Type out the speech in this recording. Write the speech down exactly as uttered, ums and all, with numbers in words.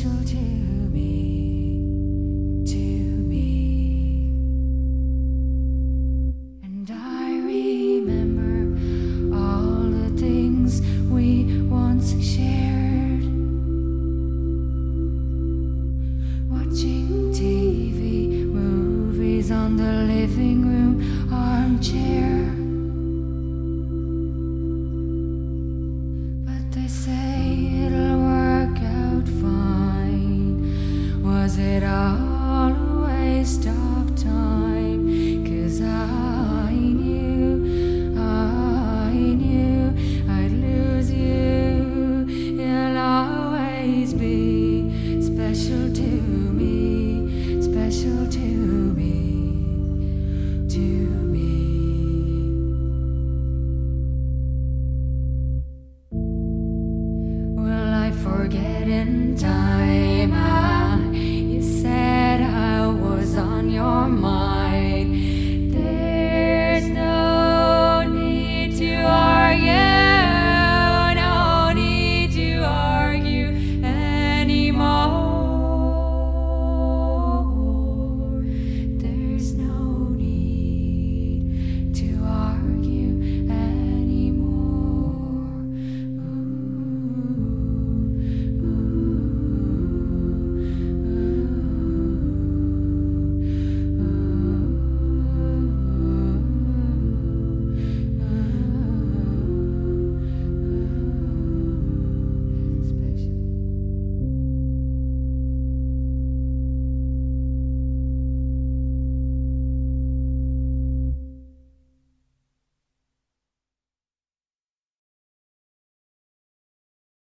special to me, to me. And I remember all the things we once shared, watching T V, movies on the living room armchair. But they say it'll work out fine. Was it all a waste of time? 'Cause I knew, I knew I'd lose you. You'll always be special to